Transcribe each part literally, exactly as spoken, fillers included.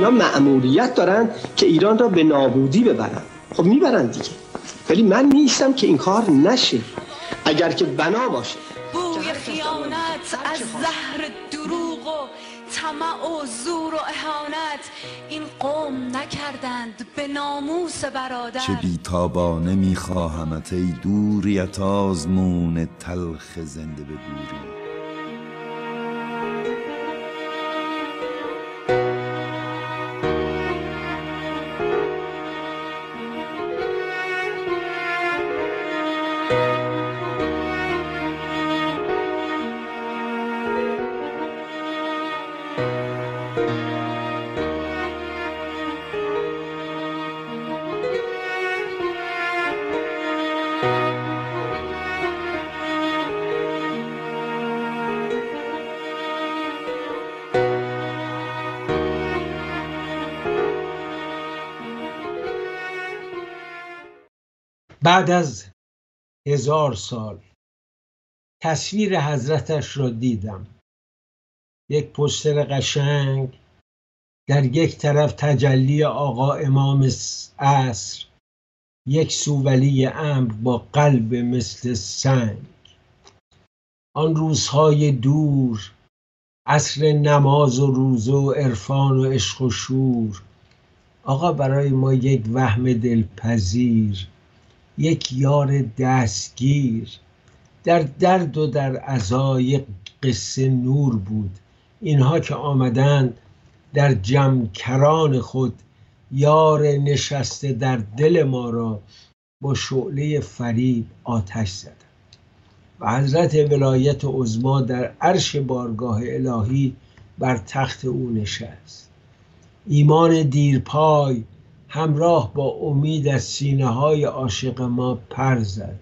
اینا مأموریت دارن که ایران را به نابودی ببرن. خب میبرن دیگه، ولی من نیستم که این کار نشه. اگر که بنا باشه بوی خیانت از زهر دروغ و طمع و زور و اهانت این قوم نکردند به ناموس برادر. چه بیتابانه میخواهمت ای دوریت آزمون تلخ زنده به گوری. بعد از هزار سال تصویر حضرتش را دیدم. یک پوستر قشنگ، در یک طرف تجلی آقا امام عصر، یک سو ولی امر با قلب مثل سنگ. آن روزهای دور، عصر نماز و روزه و عرفان و عشق و شور، آقا برای ما یک وهم دلپذیر، یک یار دستگیر، در درد و در عزای قصه نور بود. اینها که آمدند در جمکران خود، یار نشسته در دل ما را با شعله فریب آتش زدند. و حضرت ولایت عظما در عرش بارگاه الهی بر تخت او نشست. ایمان دیرپای همراه با امید از سینه های عاشق ما پر زد.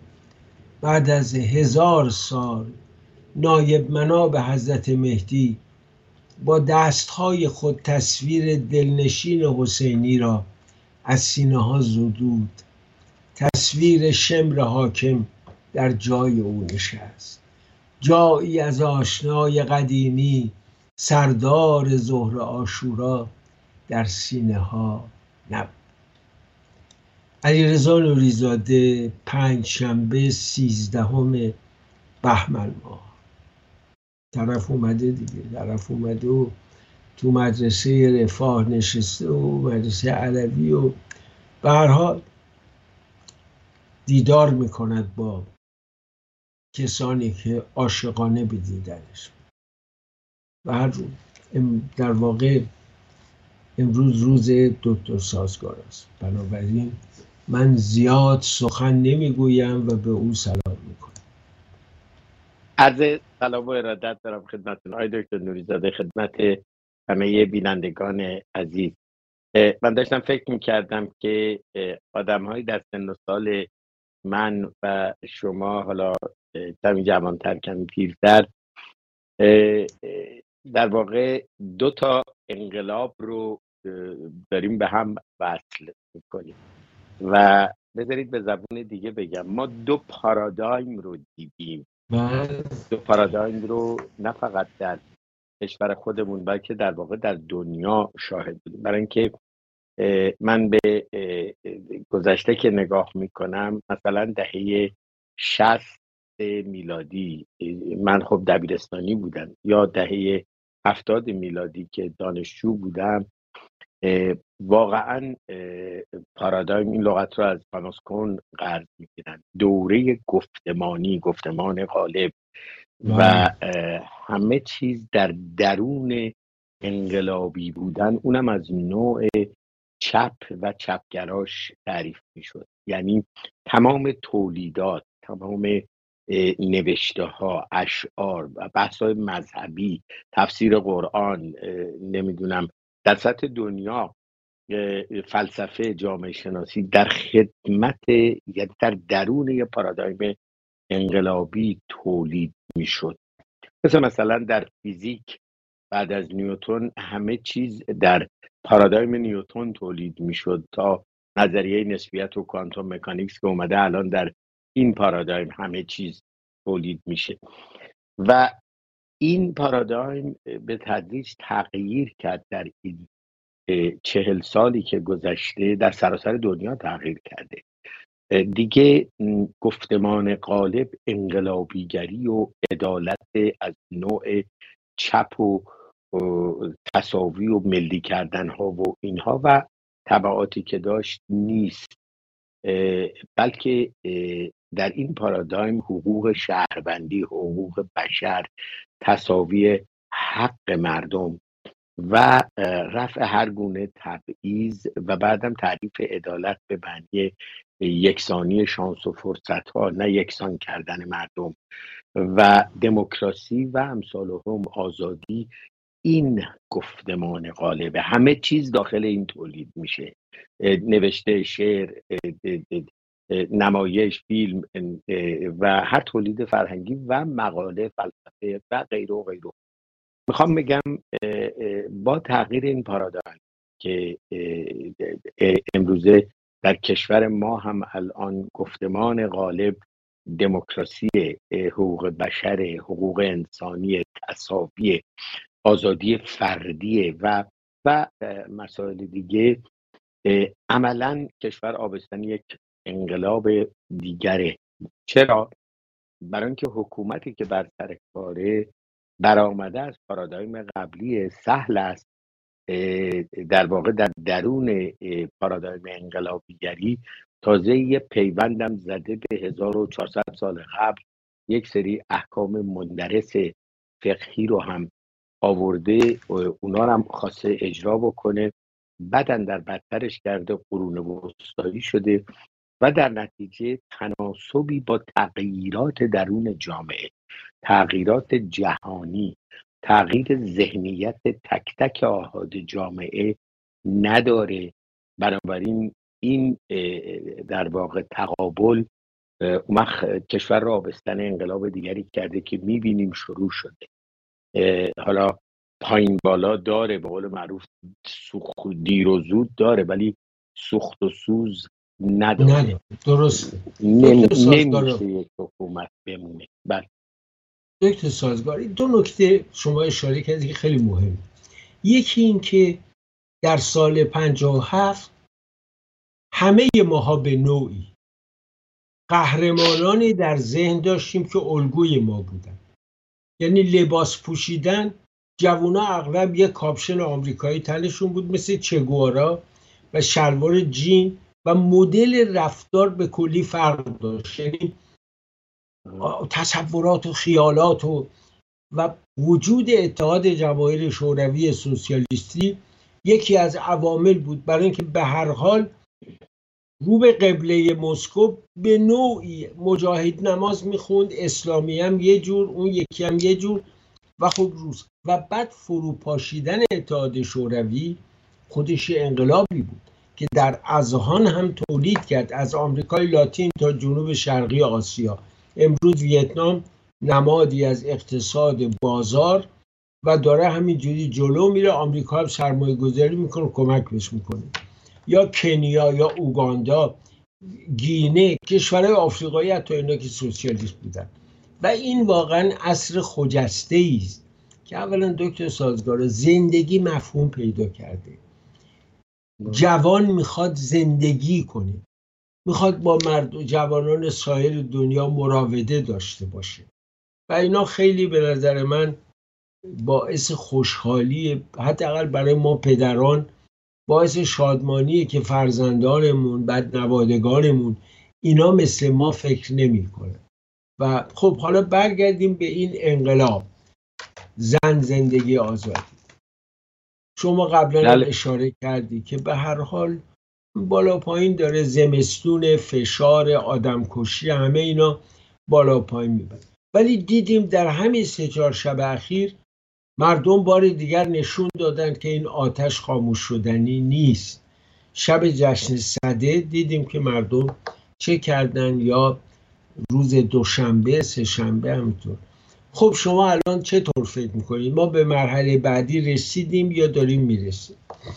بعد از هزار سال نایب مناب حضرت مهدی با دستهای خود تصویر دلنشین حسینی را از سینه ها زدود. تصویر شمر حاکم در جای او نشست. جایی از آشنای قدیمی، سردار ظهر عاشورا در سینه ها نبود. علیرضا نوری‌زاده، پنج شنبه سیزدهم بهمن ماه. طرف اومده دیگه، طرف اومده و تو مدرسه رفاه نشسته و مدرسه علوی و به هر حال دیدار میکند با کسانی که عاشقانه بدیدنش. و هر روز در واقع امروز روز دکتر سازگار است، بنابراین من زیاد سخن نمیگویم و به او سلام میکنم. عرض سلام و ارادت دارم خدمتتون آقای دکتر نوری‌زاده، خدمت همه بینندگان عزیز. من داشتم فکر میکردم که آدم‌های در سن و سال من و شما، حالا کمی جوان‌تر کمی پیرتر، در واقع دو تا انقلاب رو داریم به هم وصل میکنیم و بذارید به زبون دیگه بگم، ما دو پارادایم رو دیدیم. دو پارادایم رو نه فقط در کشور خودمون بلکه در واقع در دنیا شاهد بودیم. برای اینکه من به گذشته که نگاه میکنم، مثلا دهه شصت میلادی من خب دبیرستانی بودم، یا دهه هفتاد میلادی که دانشجو بودم، واقعا پارادایم، این لغت رو از پانوس کون قرض میگیرن، دوره گفتمانی، گفتمان غالب و همه چیز در درون انقلابی بودن، اونم از نوع چپ و چپگراش تعریف میشد. یعنی تمام تولیدات، تمام نوشته ها، اشعار و بحث های مذهبی، تفسیر قرآن، نمیدونم در سطح دنیا فلسفه، جامعه شناسی، در خدمت، یعنی در درون یه پارادایم انقلابی تولید میشد. مثل مثلا در فیزیک بعد از نیوتن همه چیز در پارادایم نیوتن تولید میشد تا نظریه نسبیت و کوانتوم مکانیکس که اومده الان در این پارادایم همه چیز تولید میشه. و این پارادایم به تدریج تغییر کرد در این چهل سالی که گذشته در سراسر دنیا تغییر کرده. دیگه گفتمان غالب انقلابیگری و عدالت از نوع چپ و تساوی و ملی کردن ها و اینها و تبعاتی که داشت نیست، بلکه در این پارادایم حقوق شهروندی، حقوق بشر، تساوی حق مردم و رفع هر گونه تبعیض و بعدم تعریف عدالت به معنی یکسانی شانس و فرصت ها، نه یکسان کردن مردم، و دموکراسی و امثال هم، آزادی، این گفتمان غالبه. همه چیز داخل این تولید میشه، نوشته، شعر، نمایش، فیلم و هر تولید فرهنگی و مقاله، فلسفه و غیره و غیره. میخوام بگم با تغییر این پارادایم که امروزه در کشور ما هم الان گفتمان غالب دموکراسی، حقوق بشر، حقوق انسانی، تساوی، آزادی فردی و و مسائل دیگه، عملاً کشور آبستن یک انقلاب دیگره. چرا؟ برای اینکه حکومتی که بر سر کاره برآمده از پارادایم قبلی سهل است در واقع در درون پارادایم انقلابیگری تازه یه پیوندم زده به هزار و چهارصد سال قبل، یک سری احکام مندرس فقهی رو هم آورده، اونا رو هم خواسته اجرا بکنه، بعدن در بدترش کرده، قرون وسطایی شده و در نتیجه تناسبی با تغییرات درون جامعه، تغییرات جهانی، تغییر ذهنیت تک تک آحاد جامعه نداره. بنابراین این در واقع تقابل مخ کشور را آبستن انقلاب دیگری کرده که میبینیم شروع شده. حالا پایین بالا داره، به قول معروف سوخت دیر و زود داره، ولی سوخت و سوز نداره. نداره. درست. نمیشه یک حکومت بمونه. بله دکتر سازگاری، دو نکته شما اشاره کردید که خیلی مهمه. یکی این که در سال پنجاه و هفت همه ماها به نوعی قهرمانانی در ذهن داشتیم که الگوی ما بودن. یعنی لباس پوشیدن، جوونا اغلب یک کاپشن آمریکایی تنشون بود مثل چگوارا و شلوار جین و مدل رفتار به کلی فرق داشت. یعنی تصورات و خیالات و و وجود اتحاد جماهیر شوروی سوسیالیستی یکی از عوامل بود برای اینکه به هر حال رو به قبله مسکو به نوعی مجاهد نماز میخوند، اسلامی هم یه جور، اون یکی هم یه جور و خب روز و بعد فروپاشیدن اتحاد شوروی خودش انقلابی بود که در اذهان هم تولید کرد، از آمریکای لاتین تا جنوب شرقی آسیا. امروز ویتنام نمادی از اقتصاد بازار و داره همینجوری جلو میره، آمریکا هم سرمایه گذاری میکنه، کمک بهش میکنه. یا کنیا یا اوگاندا، گینه، کشورهای آفریقایی حتی اینا که سوسیالیست بودن. و این واقعا عصر خجسته است که اولا دکتر سازگار زندگی مفهوم پیدا کرده. جوان میخواد زندگی کنه، میخواد با مرد جوانان سایر دنیا مراوده داشته باشه و اینا خیلی به نظر من باعث خوشحالی، حداقل برای ما پدران باعث شادمانیه که فرزندانمون، بدنوادگانمون اینا مثل ما فکر نمی کنن. و خب حالا برگردیم به این انقلاب، زن، زندگی، آزادی. شما قبلا هم اشاره کردی که به هر حال بالا پایین داره، زمستون، فشار، آدمکشی، همه اینا بالا پایین میبره. ولی دیدیم در همین سه چهار شب اخیر مردم بار دیگر نشون دادن که این آتش خاموش شدنی نیست. شب جشن سده دیدیم که مردم چه کردن، یا روز دوشنبه، سه شنبه همینطور. خب شما الان چطور فکر میکنید؟ ما به مرحله بعدی رسیدیم یا داریم میرسیم؟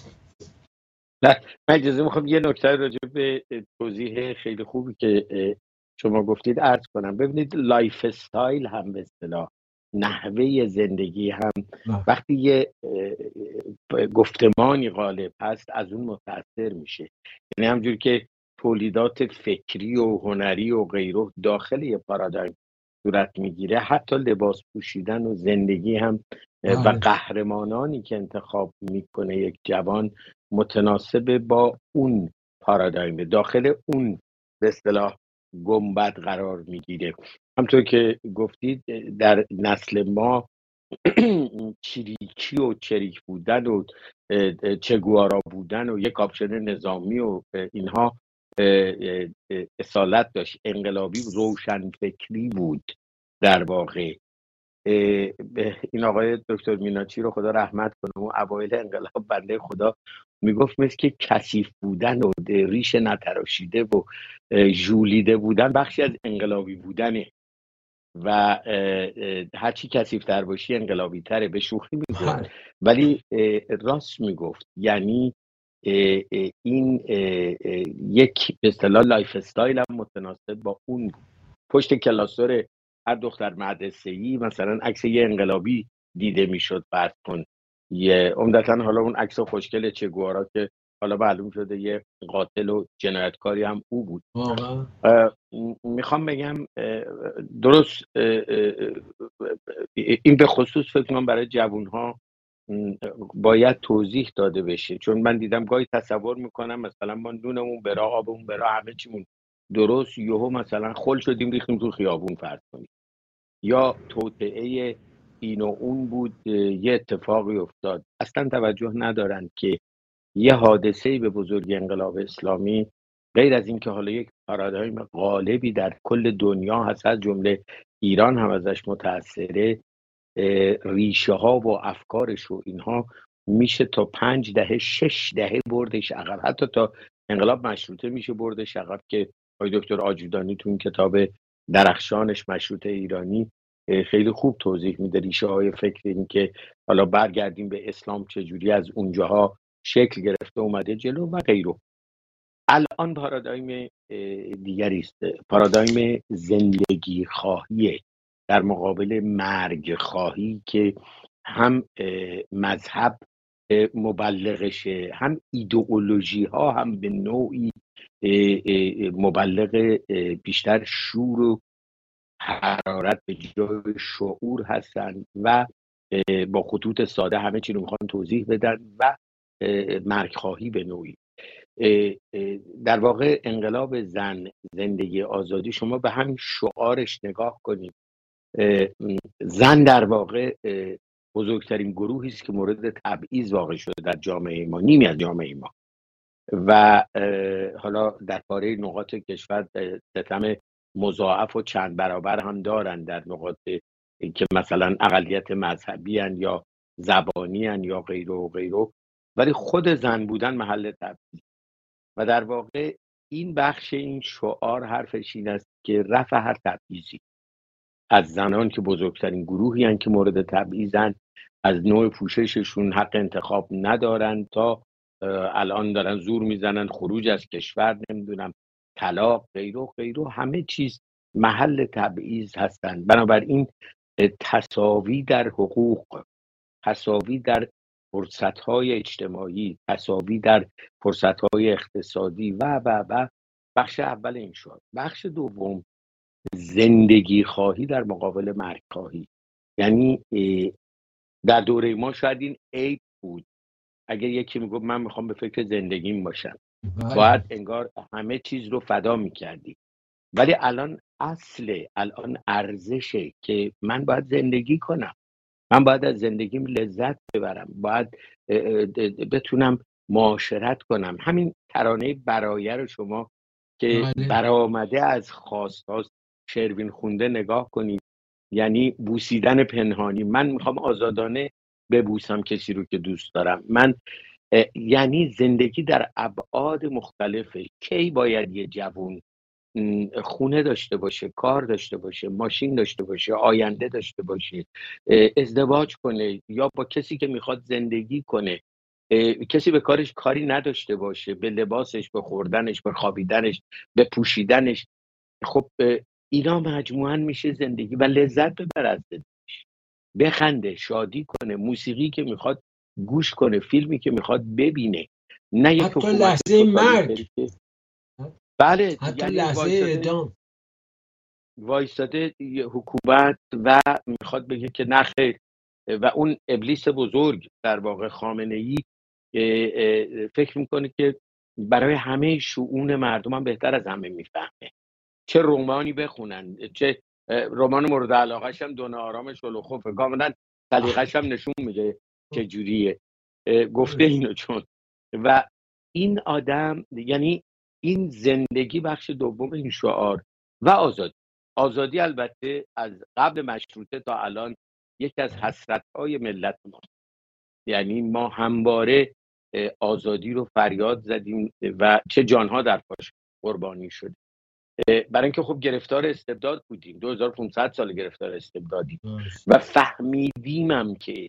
نه، من اجازه میخوام یه نکته راجع به توضیح خیلی خوبی که شما گفتید عرض کنم. ببینید لایف استایل هم به اصطلاح نحوه زندگی هم وقتی یه گفتمانی غالب هست از اون متأثر میشه. یعنی همجور که تولیدات فکری و هنری و غیره داخل یه پارادایم صورت میگیره، حتی لباس پوشیدن و زندگی هم و قهرمانانی که انتخاب میکنه یک جوان متناسب با اون پارادایم داخل اون به اصطلاح گنبد قرار میگیره. همطور که گفتید در نسل ما چریکی و چریک بودن و چگوارا بودن و یک آپشن نظامی و اینها اصالت داشت، انقلابی روشن فکری بود. در واقع این آقای دکتر میناچی رو خدا رحمت کنه، اون اوایل انقلاب بنده خدا میگفت مثل که کثیف بودن و ریش نتراشیده و ژولیده بودن بخشی از انقلابی بودنه و هرچی کثیف‌تر باشی انقلابی تره. به شوخی میگفت ولی راست میگفت. یعنی این یک به اصطلاح لایف استایل هم متناسب با اون بود. پشت کلاسور هر دختر مدرسه‌ای مثلا عکس یه انقلابی دیده میشد. فرض کن یه عمدتاً حالا اون عکس خوشگل چگوارا که حالا معلوم شده یه قاتل و جنایتکاری هم او بود. میخوام بگم درست این به خصوص فکر کنم برای جوانها باید توضیح داده بشه، چون من دیدم گاهی تصور میکنم مثلا ما نونمون برا، آبمون برا، همه چیمون درست، یهو مثلا خل شدیم ریختیم تو خیابون. فرض کنید یا توطئه این و اون بود، یه اتفاقی افتاد، اصلا توجه ندارن که یه حادثه‌ای به بزرگی انقلاب اسلامی غیر از این که حالا یک پارادایم غالبی در کل دنیا هست، از جمله ایران هم ازش متأثره، ریشه ها و افکارش و اینها میشه تا پنج دهه شش دهه بردش عقب، حتی تا انقلاب مشروطه میشه بردش عقب که آقای دکتر آجودانی تو این کتاب درخشانش مشروطه ایرانی خیلی خوب توضیح میده ریشه های فکر این که حالا برگردیم به اسلام چجوری از اونجاها شکل گرفته اومده جلو و غیره. الان پارادایم دیگری است، پارادایم زندگی خواهیه در مقابل مرگ خواهی که هم مذهب مبلغشه، هم ایدئولوژی ها هم به نوعی مبلغ بیشتر شور و حرارت به جای شعور هستن و با خطوط ساده همه چی رو میخوان توضیح بدن و مرگ خواهی به نوعی. در واقع انقلاب زن، زندگی آزادی، شما به همین شعارش نگاه کنید. زن در واقع بزرگترین گروهی است که مورد تبعیض واقع شده در جامعه ما، نیمی از جامعه ما، و حالا در پاره نقاط کشور ستم مضاعف و چند برابر هم دارن در نقاط که مثلا اقلیت مذهبی هن یا زبانی هن یا غیره و غیره، ولی خود زن بودن محل تبعیض. و در واقع این بخش این شعار حرفش این است که رفع هر تبعیضی از زنان که بزرگترین گروهی هن که مورد تبعیضن، از نوع پوشششون حق انتخاب ندارن، تا الان دارن زور میزنن خروج از کشور، نمیدونم طلاق، غیره غیره، همه چیز محل تبعیض هستن. بنابراین تساوی در حقوق، تساوی در فرصت‌های اجتماعی، تساوی در فرصت‌های اقتصادی و و و بخش اول این شد. بخش دوم زندگی خواهی در مقابل مرگ خواهی. یعنی در دوره ما شاید این عیب بود اگر یکی میگفت من میخوام به فکر زندگیم باشم، باید انگار همه چیز رو فدا میکردی. ولی الان اصل، الان ارزشه که من باید زندگی کنم، من باید از زندگیم لذت ببرم، باید بتونم معاشرت کنم. همین ترانه برایه رو شما که برآمده از خواستاست شروین خونده نگاه کنید، یعنی بوسیدن پنهانی. من میخوام آزادانه ببوسم کسی رو که دوست دارم. من یعنی زندگی در ابعاد مختلفه. کی باید یه جوون خونه داشته باشه، کار داشته باشه، ماشین داشته باشه، آینده داشته باشه، ازدواج کنه یا با کسی که میخواد زندگی کنه، کسی به کارش کاری نداشته باشه، به لباسش، به خوردنش، به خوابیدنش، به پوشیدنش. خب اینا مجموعاً میشه زندگی و لذت ببر از زندگیش. بخنده، شادی کنه، موسیقی که میخواد گوش کنه، فیلمی که میخواد ببینه، نه یک حتی حکومت لحظه مرگ، بله حتی یعنی لحظه وایستاده اعدام وایستاده یه حکومت و میخواد بگه که نه خیر. و اون ابلیس بزرگ در واقع خامنه‌ای فکر میکنه که برای همه شؤون مردم هم بهتر از همه میفهمه. چه رمانی بخونن، چه رمان مورد علاقه‌ش هم دونه آرام شلوخوفه، کاملا سلیقه‌ش هم نشون میده چه جوریه گفته اینو. چون و این آدم یعنی این زندگی بخش دوم این شعار و آزادی. آزادی البته از قبل مشروطه تا الان یکی از حسرت‌های ملت ما، یعنی ما همواره آزادی رو فریاد زدیم و چه جانها در پاش قربانی شد. برای اینکه خب گرفتار استبداد بودیم، دو هزار و پانصد سال گرفتار استبدادیم و فهمیدیم هم که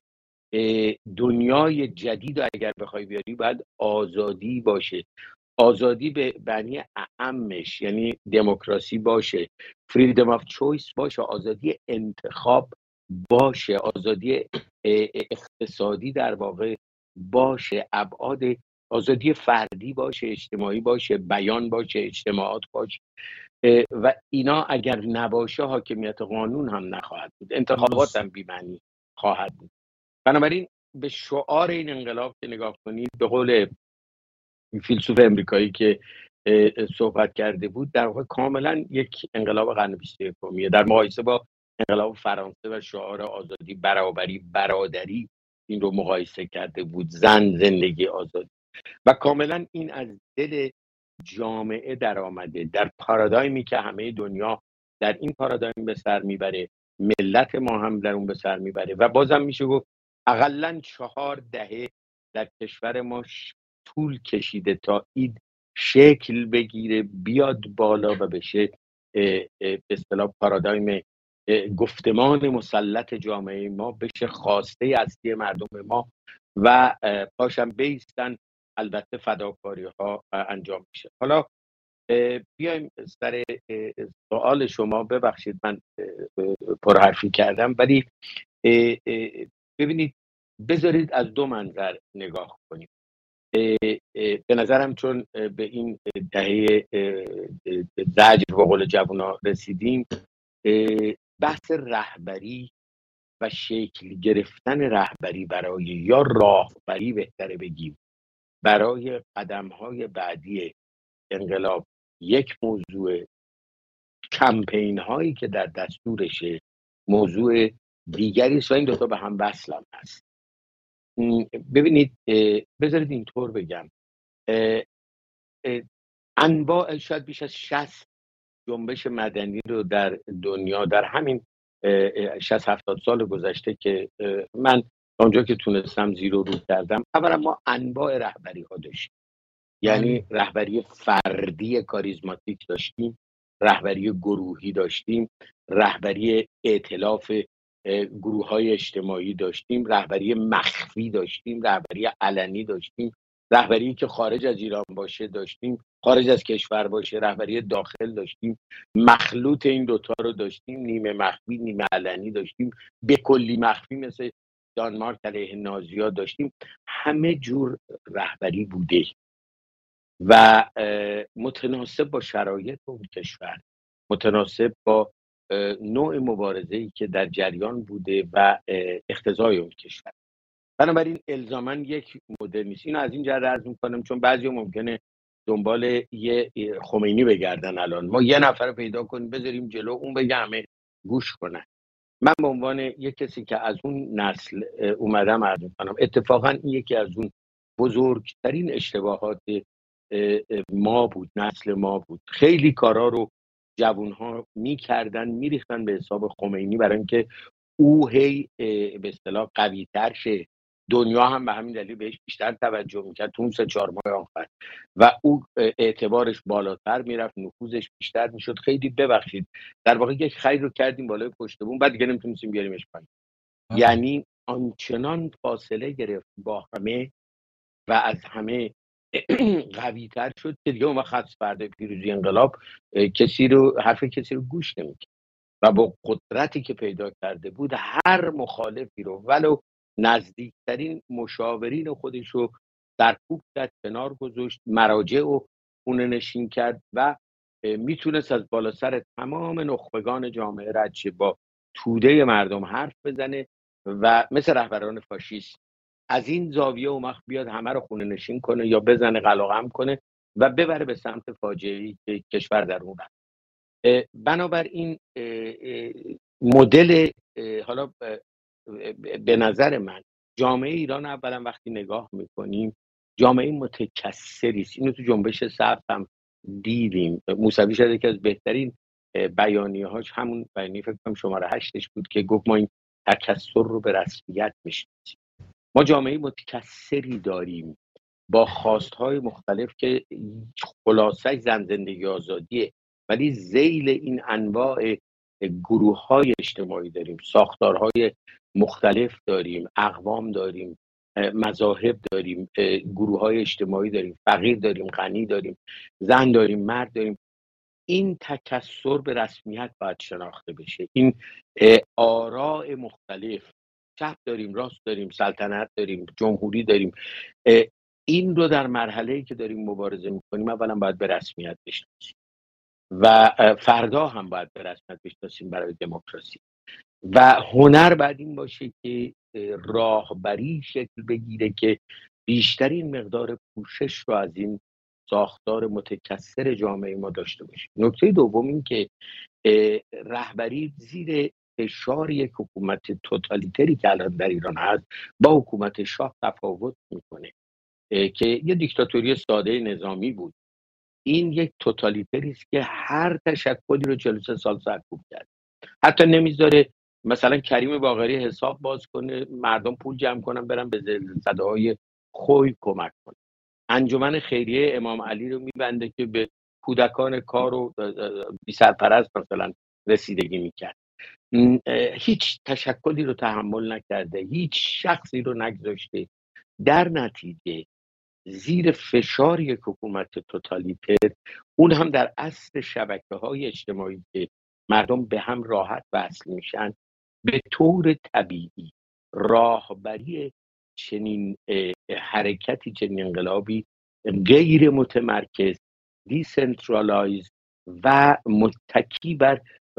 دنیای جدید اگر بخوای بیاری باید آزادی باشه. آزادی به معنی اعمش یعنی دموکراسی باشه، فریدم آف چویس باشه، آزادی انتخاب باشه، آزادی اقتصادی در واقع باشه، ابعاد آزادی فردی باشه، اجتماعی باشه، بیان باشه، اجتماعات باشه. و اینا اگر نباشه حاکمیت قانون هم نخواهد بود، انتخابات هم بی‌معنی خواهد بود. بنابراین به شعار این انقلاب که نگاه کنید، به قول فیلسوف امریکایی که صحبت کرده بود، در واقع کاملا یک انقلاب قرن بیست و یکمیه در مقایسه با انقلاب فرانسه و شعار آزادی، برابری، برادری این رو مقایسه کرده بود، زن، زندگی، آزادی. و کاملا این از دل جامعه در آمده، در پارادایمی که همه دنیا در این پارادایم به سر میبره، ملت ما هم در اون به سر میبره. و بازم میشه گفت اقلا چهار دهه در کشور ما طول کشیده تا این شکل بگیره، بیاد بالا و بشه به اصطلاح پارادایم گفتمان مسلط جامعه ما، بشه خواسته اصلی مردم ما و پاشم بیستن البته فداکاری ها انجام میشه. حالا بیایم سر سوال شما. ببخشید من پرحرفی کردم، ولی ببینید بذارید از دو منظر نگاه کنیم. به نظرم چون به این دهه زجر و قول جوونا رسیدیم، بحث رهبری و شکل گرفتن رهبری برای یا راهبری بهتره بگیم برای قدم‌های بعدی انقلاب یک موضوع، کمپین هایی که در دستورشه موضوع دیگری است و این دوتا به هم وصل هم هست. ببینید بذارید اینطور بگم، انواع شاید بیش از شصت جنبش مدنی رو در دنیا در همین شصت هفتاد سال گذشته که من اونجا که تونستم زیرو رو کردم، اولا ما انواع رهبری ها داشتیم. یعنی رهبری فردی کاریزماتیک داشتیم، رهبری گروهی داشتیم، رهبری ائتلاف گروه های اجتماعی داشتیم، رهبری مخفی داشتیم، رهبری علنی داشتیم، رهبری که خارج از ایران باشه داشتیم، خارج از کشور باشه، رهبری داخل داشتیم، مخلوط این دوتا رو داشتیم، نیمه مخفی نیمه علنی داشتیم، به کلی مخفی مثل دانمارک علیه نازی‌ها داشتیم. همه جور رهبری بوده و متناسب با شرایط اون کشور، متناسب با نوع مبارزه‌ای که در جریان بوده و اقتضای اون کشور. بنابراین الزاماً یک مدل نیست. اینو از این جهت عرض می‌کنم چون بعضی ممکنه دنبال یه خمینی بگردن. الان ما یه نفر پیدا کنیم بذاریم جلو اون بگه همه گوش کنن. من به عنوان یک کسی که از اون نسل اومدم عرض می‌کنم اتفاقاً این یکی از اون بزرگترین اشتباهات ما بود، نسل ما بود. خیلی کارا رو جوانها میکردن میریختن به حساب خمینی برای اینکه او هی به اصطلاح قوی تر شه. دنیا هم به همین دلیل بهش بیشتر توجه میکرد تو اون سه چهار ماه آخر و او اعتبارش بالاتر میرفت، نفوذش بیشتر میشد. خیلی ببخشید در واقع یک خیر رو کردیم بالای پشت بوم، بعد دیگه نمیتونستیم بیاریمش پایین. یعنی آنچنان فاصله گرفت با همه و از همه قوی تر شد که دیگه اون وقت فردا پیروزی انقلاب کسی رو حرف کسی رو گوش نمیکرد. و با قدرتی که پیدا کرده بود هر مخالفی رو ولو نزدیکترین مشاورین خودش رو در کوب کرد، کنار گذاشت، مراجع و خونه نشین کرد و میتونست از بالا سر تمام نخبگان جامعه رد شه، با توده مردم حرف بزنه و مثل رهبران فاشیست از این زاویه و مخ بیاد همه رو خونه نشین کنه یا بزنه قلقم کنه و ببره به سمت فاجعه‌ای که کشور در اون رفت. بنابراین مدل حالا به نظر من جامعه ایران اولا وقتی نگاه میکنیم جامعه متکثری است. اینو تو جنبش سبز هم دیدیم. موسوی شاید یکی از بهترین بیانیه‌هاش همون بیانیه فکر کنم شماره هشتش بود که گفت ما این تکثر رو به رسمیت میشناسیم. ما جامعه متکثری داریم با خواستهای مختلف که خلاصه زن زندگی آزادیه، ولی ذیل این انواع گروه های اجتماعی داریم، ساختارهای مختلف داریم، اقوام داریم، مذاهب داریم، گروه های اجتماعی داریم، فقیر داریم، غنی داریم، زن داریم، مرد داریم. این تکثر به رسمیت باید شناخته بشه. این آراء مختلف، چپ داریم، راست داریم، سلطنت داریم، جمهوری داریم، این رو در مرحله‌ای که داریم مبارزه میکنیم اولا باید به رسمیت بشناسیم و فردا هم باید به رسمیت بشناسیم برای دموکراسی. و هنر باید این باشه که راهبری شکل بگیره که بیشترین مقدار پوشش رو از این ساختار متکثر جامعه ما داشته باشیم. نکته دوم این که رهبری زیر فشار یک حکومت توتالیتری که الان در ایران هست با حکومت شاه تفاوت میکنه که یه دیکتاتوری ساده نظامی بود. این یک توتالیتری است که هر تشکلی رو چهل و سه سال سرکوب کرد. حتی نمیذاره مثلا کریم باقری حساب باز کنه، مردم پول جمع کنن برن به زلزله‌های خوی کمک کنن. انجمن خیریه امام علی رو میبنده که به کودکان کار و بی سرپرست مثلا رسیدگی میکرد. هیچ تشکلی رو تحمل نکرده، هیچ شخصی رو نگذاشته. در نتیجه زیر فشار یک حکومت توتالیتر، اون هم در اصل شبکه‌های اجتماعی که مردم به هم راحت وصل میشن، به طور طبیعی راهبری چنین حرکتی، چنین انقلابی غیر متمرکز، دیسنترالایز و متکی بر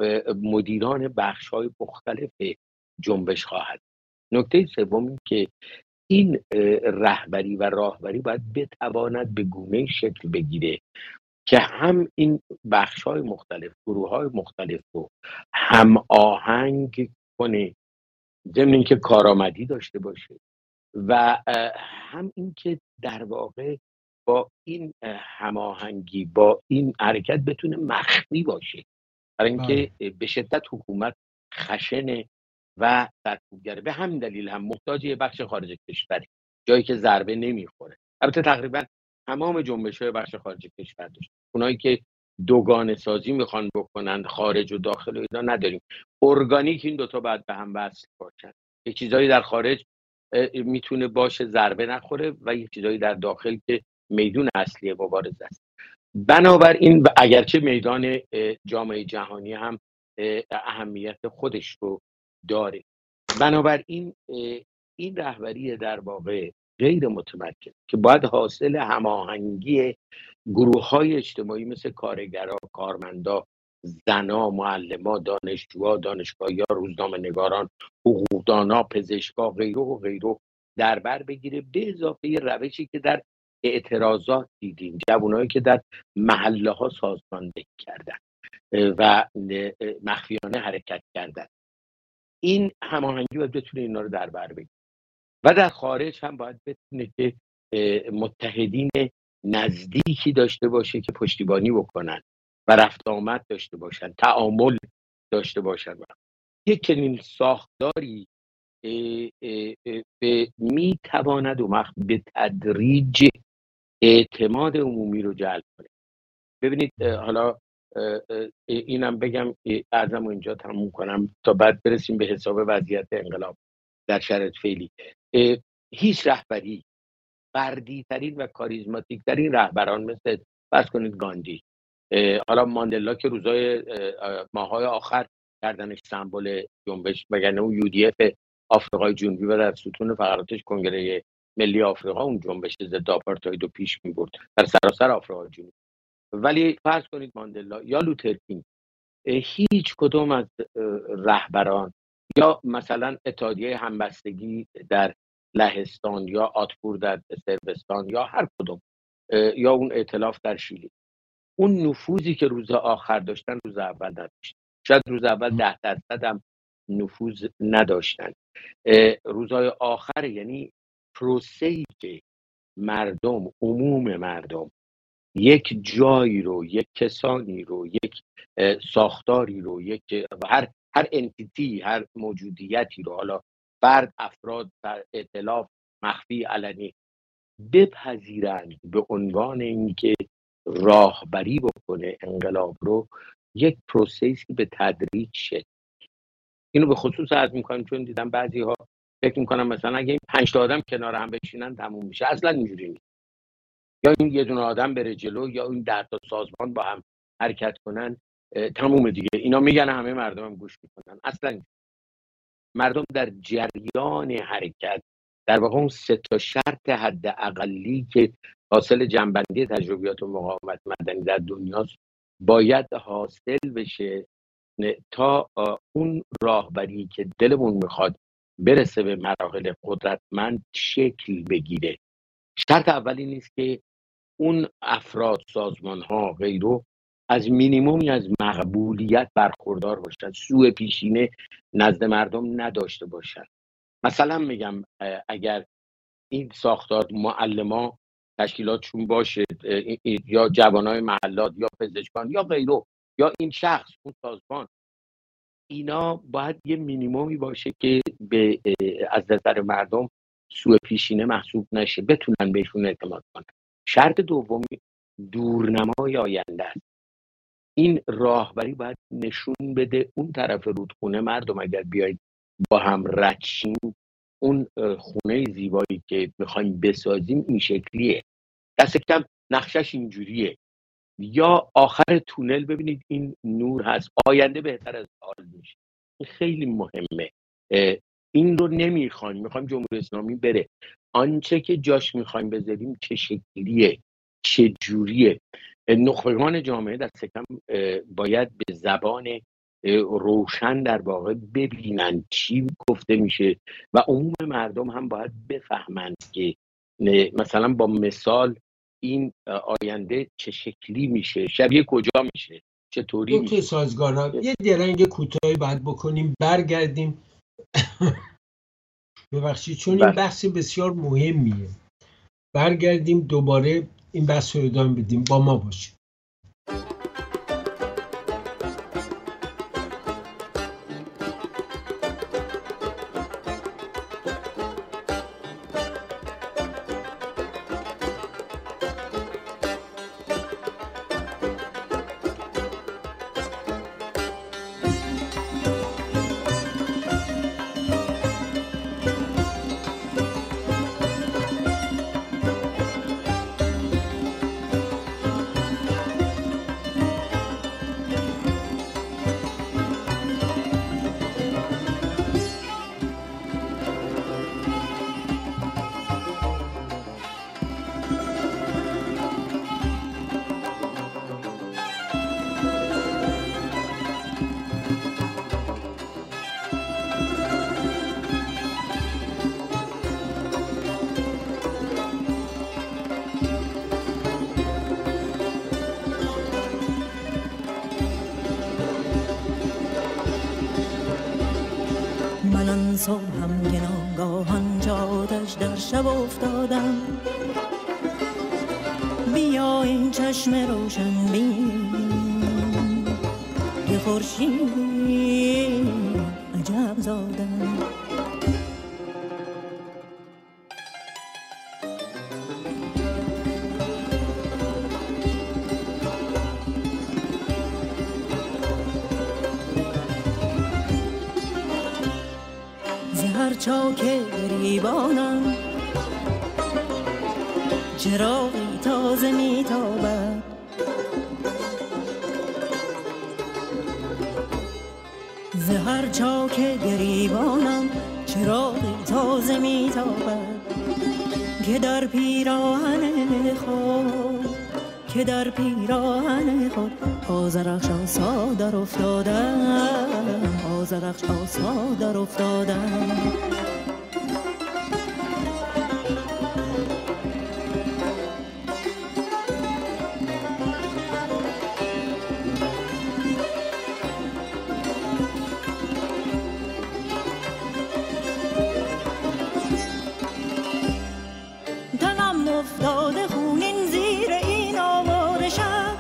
مدیران بخش‌های مختلف جنبش خواهد. نکته سوم این که این رهبری و راهبری باید بتواند به گونه‌ای شکل بگیره که هم این بخش‌های مختلف، گروه‌های مختلف رو هم آهنگ کنه، ضمن اینکه کارآمدی داشته باشه و هم اینکه در واقع با این هماهنگی با این حرکت بتونه مخفی باشه، برای اینکه به شدت حکومت خشنه و سرکوبگره. به همین دلیل هم محتاج یه بخش خارج کشوری، جایی که ضربه نمیخوره. البته تقریبا تمام جنبش‌های بخش خارج کشور داشت. اونایی که دوگانه سازی میخوان بکنن خارج و داخل و اینا نداریم. ارگانیک این دوتا باید به هم وصل باشن. یه چیزایی در خارج میتونه باشه ضربه نخوره و یه چیزایی در داخل که میدون اصلی مبارزه است. بنابراین اگرچه میدان جامعه جهانی هم اهمیت خودش رو داره، بنابراین این رهبری در واقع غیر متمرکز که باید حاصل هماهنگی گروه‌های اجتماعی مثل کارگرها، کارمندا، زنا، معلما، دانشجوها، دانشگاهی‌ها، روزنامه‌نگاران، حقوقدانا، پزشکا، غیره و غیره در بر بگیره، به اضافه روشی که در اعتراضات دیدیم، جوانایی که در محله ها سازماندهی کردن و مخفیانه حرکت کردن. این هماهنگی باید بتونه اینا رو در بر بگیره و در خارج هم باید بتونه که متحدین نزدیکی داشته باشه که پشتیبانی بکنن و رفت آمد داشته باشن، تعامل داشته باشن. یک چنین ساختاری می تواند و به تدریج اعتماد عمومی رو جلب کنه. ببینید حالا اینم بگم ارزم و اینجا تموم کنم تا بعد برسیم به حساب وضعیت انقلاب در شرایط فعلی. هیچ رهبری فردی ترین و کاریزماتیک ترین رهبران مثل فرض کنید گاندی، حالا ماندلا که روزای ماهای آخر کردنش سمبل جنبش، وگرنه اون یو دی اف آفریقای جنوبی و در ستون فقراتش کنگره ملی آفریقا اون جنبش ضد آپارتاید رو پیش می‌برد در سراسر آفریقای جنوبی. ولی فرض کنید ماندلا یا لوتر کینگ، هیچ کدوم از رهبران یا مثلا اتحادیه همبستگی در لهستان یا آتپور در صربستان یا هر کدوم، یا اون ائتلاف در شیلی، اون نفوذی که روز آخر داشتن روز اول نداشتن. شاید روز اول ده درصد هم نفوذ نداشتن. روزهای آخر یعنی پروسه‌ای که مردم، عموم مردم یک جایی رو، یک کسانی رو، یک ساختاری رو، یک هر هر انتیتی، هر موجودیتی رو، حالا فرد، افراد، ائتلاف، مخفی، علنی، بپذیرند به عنوان اینکه راهبری بکنه انقلاب رو، یک پروسسی به تدریج شد. اینو به خصوص عرض می‌کنم چون دیدم بعضی‌ها فکر می‌کنن مثلا اگه این پنج تا آدم کنار هم بشینن تموم میشه. اصلا اینجوری نیست. یا این یه دونه آدم بره جلو یا این ده تا سازمان با هم حرکت کنن تموم دیگه. اینا میگن همه مردم هم گوش میکنن. اصلا مردم در جریان حرکت، در واقع اون سه تا شرط حداقلی که حاصل جنبندی تجربیات و مقاومت مدنی در دنیاست باید حاصل بشه تا اون راهبری که دلمون میخواد برسه به مراحل قدرتمند شکل بگیره. شرط اولی نیست که اون افراد، سازمان ها، غیرو از مینیمومی از مقبولیت برخوردار باشن، سوء پیشینه نزد مردم نداشته باشن. مثلا میگم اگر این ساختار معلما تشکیلاتشون باشه یا جوانای محلات یا پزشکان یا غیرو یا این شخص، اون سازمان، اینا باید یه مینیمومی باشه که به از نظر مردم سوء پیشینه محسوب نشه، بتونن بهشون اعتماد کنن. شرط دومی دورنمای آینده است. این راهبری باید نشون بده اون طرف رودخونه مردم اگر بیاید با هم رد شیم، اون خونه زیبایی که میخوایم بسازیم این شکلیه، دست کم نقشش اینجوریه، یا آخر تونل ببینید این نور هست، آینده بهتر از حال میشه. این خیلی مهمه. این رو نمیخوایم، میخوایم جمهوری اسلامی بره. آنچه که جاش میخوایم بذاریم چه شکلیه، چه جوریه. نخبگان جامعه دست کم باید به زبان روشن در واقع ببینن چی گفته میشه و عموم مردم هم باید بفهمند که مثلا با مثال این آینده چه شکلی میشه، شبیه کجا میشه، چطوری میشه. سازگارا یه درنگ کوتاهی باید بکنیم، برگردیم ببخشید چون این بحث بسیار مهمیه، برگردیم دوباره این بحث رو ادامه بدیم. با ما باشید. صبحم که ناگاهان جادش در شب افتادم، بیا این چشم روشن بین که خورشید عجب زادم. چاک گریبانم چراغی تازه میتابد، زهر چاک گریبانم چراغی تازه میتابد که در پیراهن خود که در پیراهن خود آذرخش آسا در افتادم آذرخش آسا در افتادم افتاده خونین زیر این آوار شب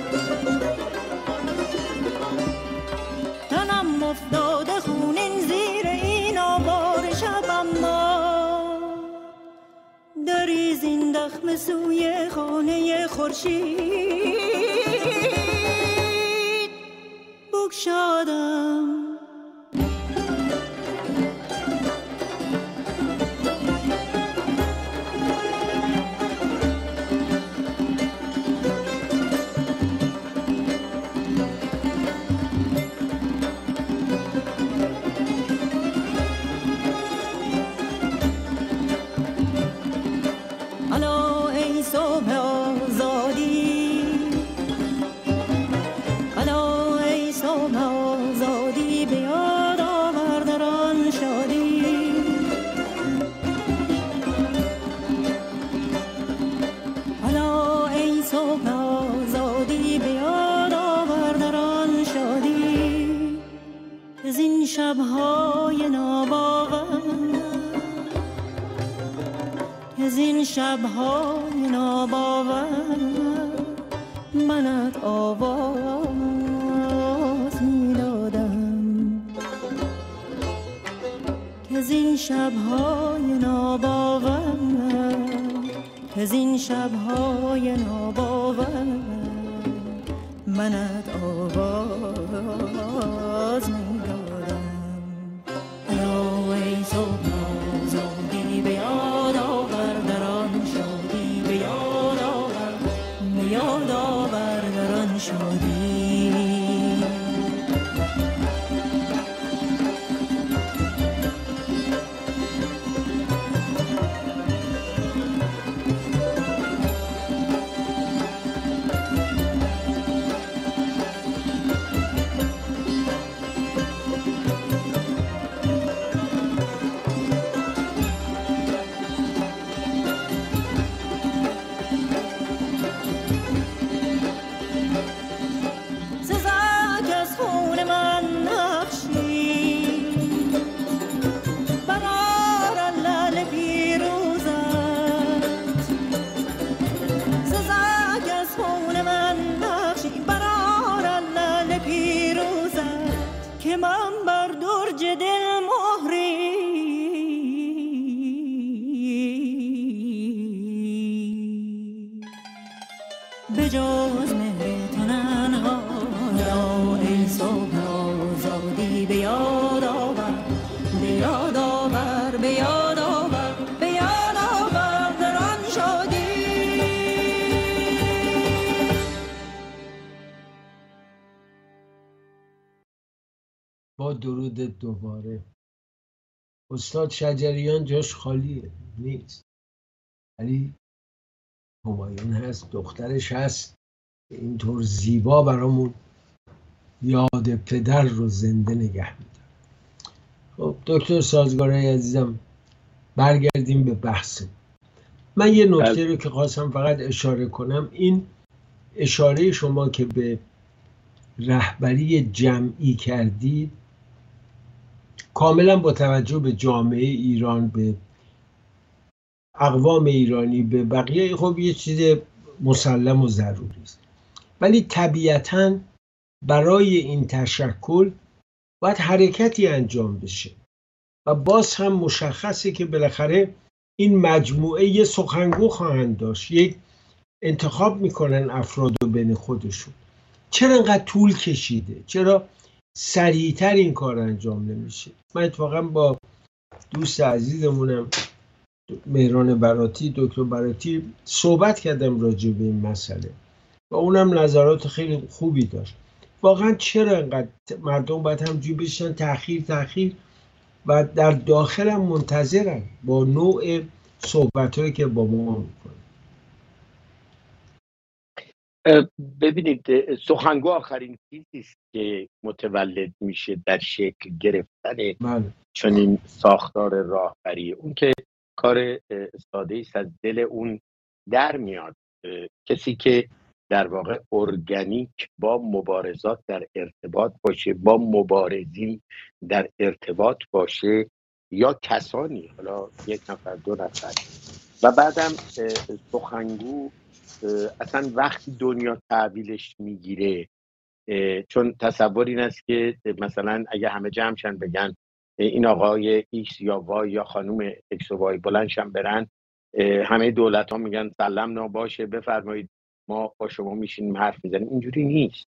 تنم افتاده خونین زیر این آوار شب اما دریز این دخم سوی خانه خورشید بگشادم شب‌های ناباور از این شب‌های ناباور منت آواز می‌دادم از این شب‌های ناباور از این شب‌های ناباور منت آواز می‌دادم بجز مهر تنها را ای صبح آزادی بیاد آور بیاد آور بیاد آور بیاد آور در آن شادی. با درود دوباره. استاد شجریان جاش خالیه نیست، ولی همایون هست، دخترش هست، اینطور زیبا برامون یاد پدر رو زنده نگه می‌داره. خب دکتر سازگارای عزیزم، برگردیم به بحث. من یه نکته رو که خواستم فقط اشاره کنم، این اشاره شما که به رهبری جمعی کردید کاملا با توجه به جامعه ایران، به اقوام ایرانی، به بقیه، خب یه چیز مسلم و ضروری است، ولی طبیعتاً برای این تشکل باید حرکتی انجام بشه و باز هم مشخصه که بالاخره این مجموعه یه سخنگو خواهند داشت، یک انتخاب میکنن افراد رو بین خودشون. چرا انقدر طول کشیده؟ چرا سریعتر این کار انجام نمیشه؟ من اتفاقا با دوست عزیزمونم مهران براتی، دکتر براتی، صحبت کردم راجع به این مسئله و اونم نظرات خیلی خوبی داشت. واقعا چرا انقدر مردم باید همجوری بشن تأخیر تأخیر و در داخلم منتظرن با نوع صحبت‌هایی که با ما میکنن؟ ببینید، سخنگو آخرین چیزی است که متولد میشه در شکل گرفتن بله. چنین ساختار راهبری. اون که کار ساده است، از دل اون در میاد. کسی که در واقع ارگانیک با مبارزات در ارتباط باشه، با مبارزین در ارتباط باشه، یا کسانی، حالا یک نفر دو نفر، و بعدم سخنگو اصلا وقتی دنیا تحویلش میگیره، چون تصور این است که مثلا اگه همه جمع شن بگن این آقای ایکس یا وای یا خانوم ایکس و وای بلندشن برن، همه دولت ها میگن سلام نباشه بفرمایید ما با شما میشینیم حرف میزنیم. اینجوری نیست.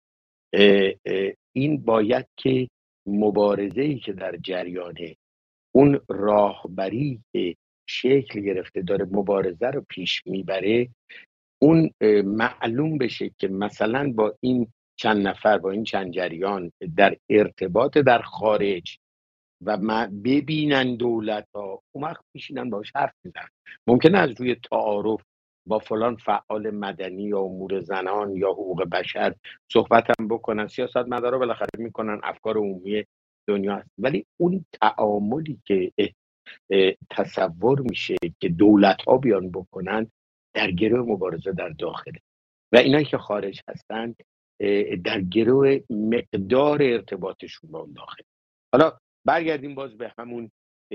این باید که مبارزه‌ای که در جریانه، اون راهبری که شکل گرفته داره مبارزه رو پیش میبره، اون معلوم بشه که مثلا با این چند نفر، با این چند جریان در ارتباط در خارج و ما ببینن دولت ها، اون وقت میشینن باش حرف میزنن. ممکنه از روی تعارف با فلان فعال مدنی یا امور زنان یا حقوق بشر صحبت هم بکنن، سیاست مدارا بالاخره میکنن، افکار عمومی دنیا هست، ولی اون تعاملی که تصور میشه که دولت ها بیان بکنن در گروه مبارزه در داخله، و اینایی که خارج هستن در گروه مقدار ارتباطشون با اون داخل. حالا برگردیم باز به همون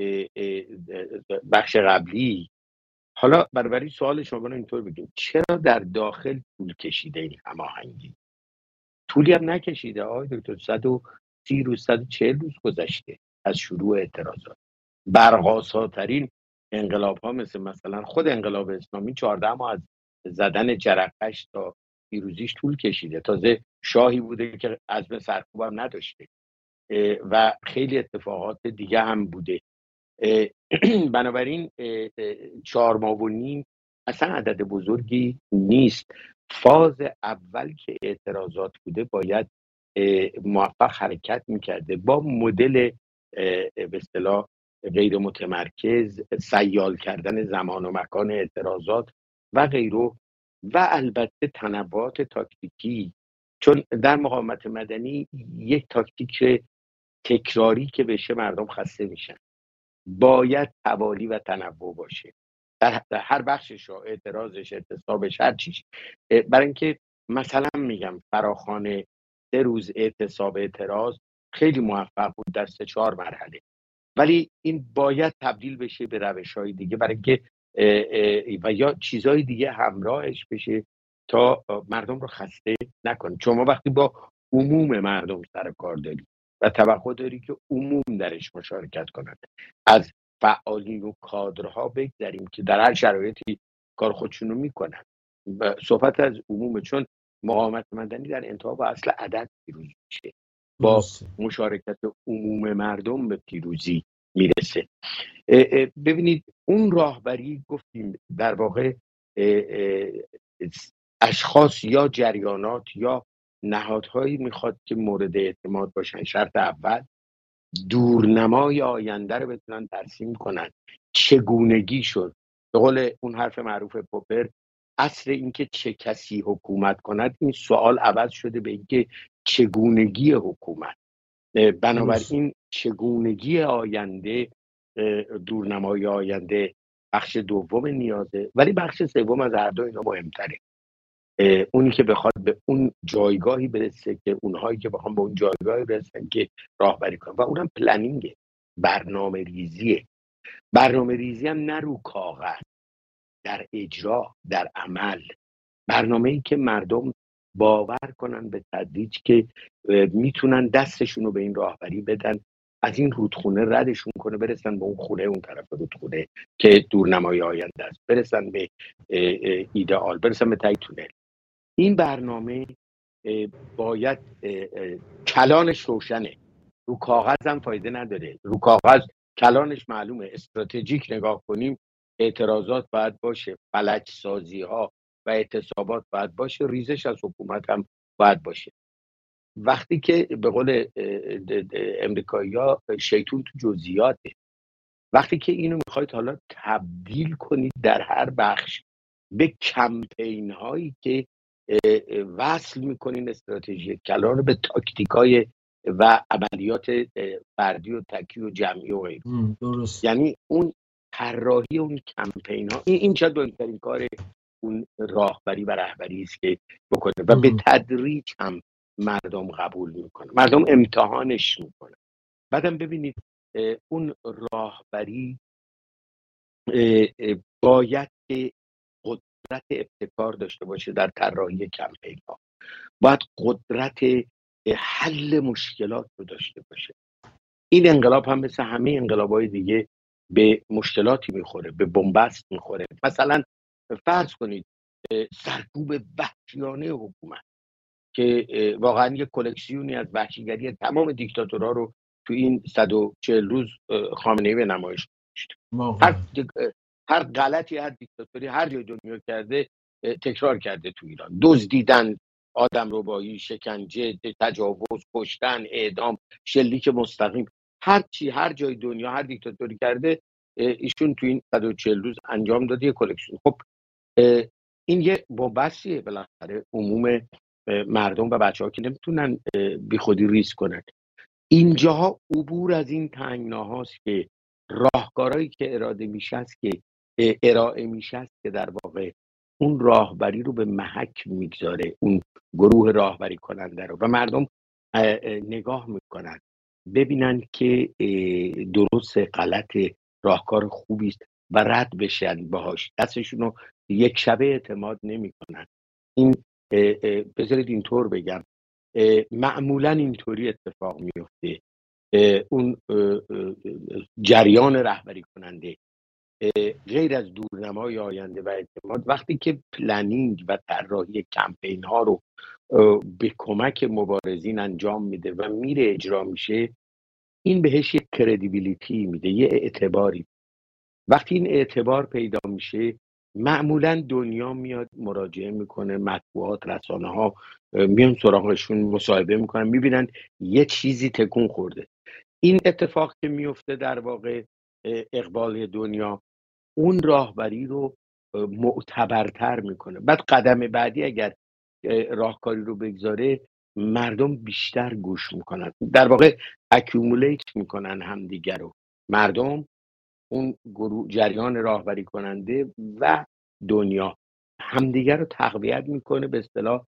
بخش قبلی. حالا برای سوال شما رو اینطور بگیم، چرا در داخل طول کشیده این هماهنگی؟ طولی هم نکشیده آقای دکتر، صد و سی روز صد و چهل روز گذشته از شروع اعتراضات. برقاساترین انقلاب ها مثل مثلا خود انقلاب اسلامی چهارده ماه از زدن جرقش تا پیروزیش طول کشیده. تازه شاهی بوده که عزم سرکوب هم نداشته و خیلی اتفاقات دیگه هم بوده. بنابراین چهار ماه و نیم اصلا عدد بزرگی نیست. فاز اول که اعتراضات بوده باید موفق حرکت میکرده با مدل به اصطلاح غیر متمرکز، سیال کردن زمان و مکان اعتراضات و غیره، و البته تنوعات تاکتیکی، چون در مقاومت مدنی یک تاکتیک تکراری که بشه مردم خسته میشن. باید توالی و تنوع باشه در هر بخشش، اعتراضش، اعتصابش، هر چیش. برای اینکه مثلا میگم فراخوان سه روز اعتصاب اعتراض خیلی موفق بود در سه چهار مرحله، ولی این باید تبدیل بشه به روش‌های دیگه برای اینکه و یا چیزهای دیگه همراهش بشه تا مردم رو خسته نکنه. چون ما وقتی با عموم مردم سر کار داریم و توقع داری که عموم درش مشارکت کنند، از فعالین و کادرها بگذاریم که در هر شرایطی کار خودشون رو میکنن. صحبت از عمومه، چون مقاومت مدنی در انتها با اصل عدد پیروز میشه، با مشارکت عموم مردم به پیروزی میرسه. ببینید اون راهبری گفتیم در واقع اشخاص یا جریانات یا نهادهایی میخواد که مورد اعتماد باشن. شرط اول دورنمای آینده رو بتونن ترسیم کنن. چگونگی شد، به قول اون حرف معروف پوپر، اصل اینکه چه کسی حکومت کند، این سوال عوض شده به اینکه چگونگی حکومت. بنابراین چگونگی آینده، دورنمای آینده بخش دوم نیازه، ولی بخش سوم از هر دو اینا مهمتره. اونی که بخواد به اون جایگاهی برسه که اونهایی که بخوام به اون جایگاهی برسن که راهبری کنن، و اونم پلنینگه، برنامه ریزیه. برنامه ریزی هم نه رو کاغذ، در اجرا، در عمل. برنامه‌ای که مردم باور کنن به تدریج که میتونن دستشون رو به این راهبری بدن، از این رودخونه ردشون کنه، برسن به اون خونه، اون طرف رودخونه که دورنمای آینده است، برسن به ایدئال، برسن به تای تونل. این برنامه باید کلانش روشنه، رو کاغذ هم فایده نداره. رو کاغذ کلانش معلومه، استراتژیک نگاه کنیم، اعتراضات باید باشه، فلج سازی ها و اعتصابات باید باشه، ریزش از حکومت هم باید باشه. وقتی که به قول امریکایی‌ها شیطون تو جزئیاته، وقتی که اینو میخواید حالا تبدیل کنید در هر بخش به کمپین هایی که وصل میکنین استراتژی کلان رو به تاکتیک های و عملیات فردی و تکی و جمعی و غیره. درست. یعنی اون طراحی اون کمپین ها، این این شاید بهترین کار اون راهبری و رهبری است که بکنه و به تدریج هم مردم قبول میکنه، مردم امتحانش میکنه. بعدم ببینید اون راهبری باید که قدرت ابتکار داشته باشه در طراحی کمپین ها، باید قدرت حل مشکلات رو داشته باشه. این انقلاب هم مثل همه انقلاب‌های دیگه به مشکلاتی میخوره، به بنبست میخوره. مثلا فرض کنید سرکوب وحشیانه حکومت که واقعا یک کلکسیونی از وحشیگری تمام دیکتاتورها رو تو این صد و چهل روز خامنه‌ای به نمایش گذاشت. هر هر غلطی هر دیکتاتوری هر جای دنیا کرده تکرار کرده تو ایران. دزدیدن، آدمربایی، شکنجه، تجاوز، کشتن، اعدام، شلیک مستقیم، هر چی هر جای دنیا هر دیکتاتوری کرده ایشون تو این صد و چهل روز انجام داده، یک کلکسیون. خب این یه بابستیه بالاخره عموم مردم و بچه‌ها که نمیتونن بی خودی ریسک کنن. اینجاها عبور از این تنگناهاست که راهکارهایی که اراده میشه است که ارائه میشه است که در واقع اون راهبری رو به محک میگذاره، اون گروه راهبری کننده رو، و مردم نگاه میکنن ببینن که درست غلط راهکار خوبی است و رد بشن باهاش، دستشون رو یک شبه اعتماد نمیکنن. این بذارید اینطور بگم، معمولا اینطوری اتفاق میفته. اون جریان رهبری کننده غیر از دورنمای آینده و اعتماد، وقتی که پلنینگ و طراحی کمپین ها رو به کمک مبارزین انجام میده و میره اجرا میشه، این بهش یک کردیبیلیتی میده، یه اعتباری. وقتی این اعتبار پیدا میشه معمولا دنیا میاد مراجعه میکنه، مطبوعات، رسانه ها میان سراغشون، مصاحبه میکنن، میبینن یه چیزی تکون خورده. این اتفاق که میفته در واقع اقبال دنیا اون راهبری رو معتبرتر میکنه. بعد قدم بعدی اگر راهکاری رو بگذاره مردم بیشتر گوش میکنن، در واقع اکیومولیت میکنن همدیگر رو. مردم، اون گروه جریان راهبری کننده و دنیا همدیگر رو تقویت میکنه، به اصطلاح